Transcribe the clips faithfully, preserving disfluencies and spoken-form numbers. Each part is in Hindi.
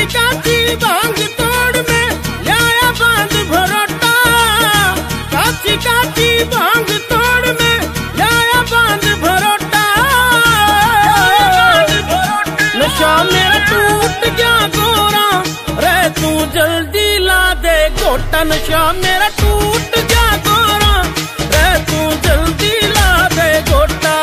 काची काची भांग तोड़ में लाया बांध भरोटा, काची काची भांग तोड़ में लाया बांध भरोटा। नशा मेरा टूट गया गोरा, रे तू जल्दी ला दे घोटा। नशा मेरा टूट गया गोरा, रे तू जल्दी ला दे घोटा।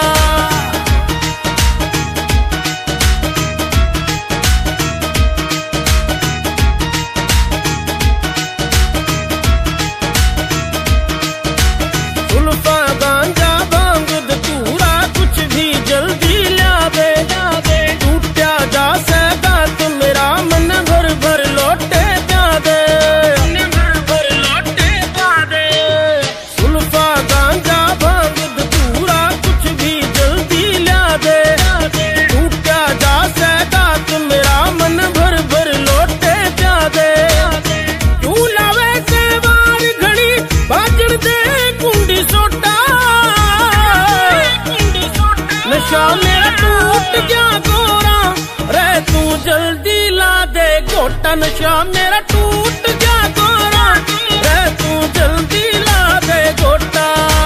नशा मेरा टूट गया गोरा, रे तू जल्दी ला दे घोटा। नशा मेरा टूट गया गोरा, रे तू जल्दी ला दे घोटा।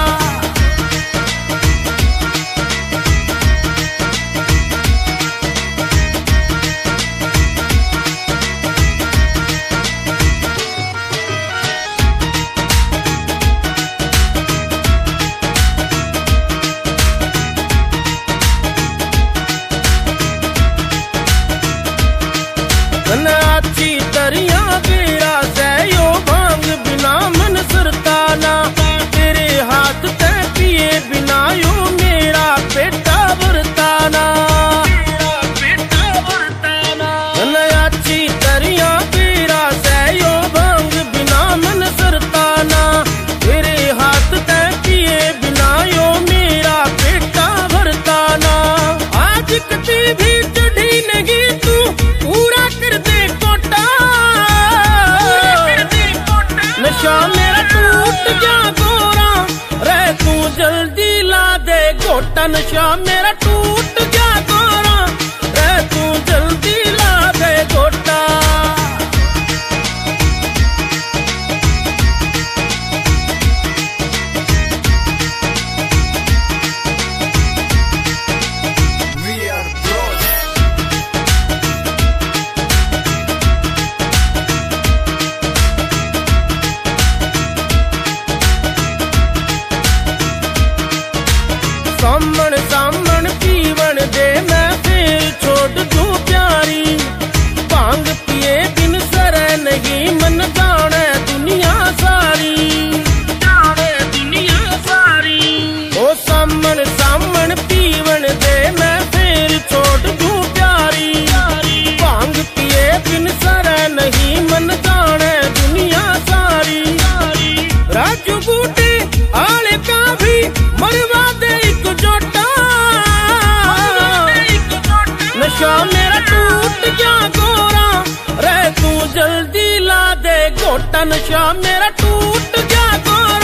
अच्छी दरिया बेरा से यो भांग बिना मन सरताना, तेरे हाथ ते पिए बिना यो मेरा पेटा भरताना। अच्छी दरिया बेरा से यो भांग बिना मन सरताना, तेरे हाथ ते पिए बिना यो मेरा पेटा भरताना। आज कभी भी चढ़ी नहीं तू पूरा कर दे कोटा। नशा मेरा टूट गया गोरा, रे तू जल्दी ला दे घोटा। नशा मेरा टूट गया गोरा, रे तू जल्दी ला दे घोटा। सामन सामन पीवन दे मैं फिर छोड़ दूं प्यारी, भांग पिए बिन सर नहीं मन जाने दुनिया सारी, जाने दुनिया सारी। ओ सामन सामन पीवन दे मैं फिर छोड़ दूं प्यारी, भांग पिए बिन सर नहीं मन जाने दुनिया सारी। राजू बूटे आले का भी मरवा दे एक जोटा। नशा मेरा टूट गया गोरा, रे तू जल्दी ला दे घोटा। नशा मेरा टूट गया गोरा,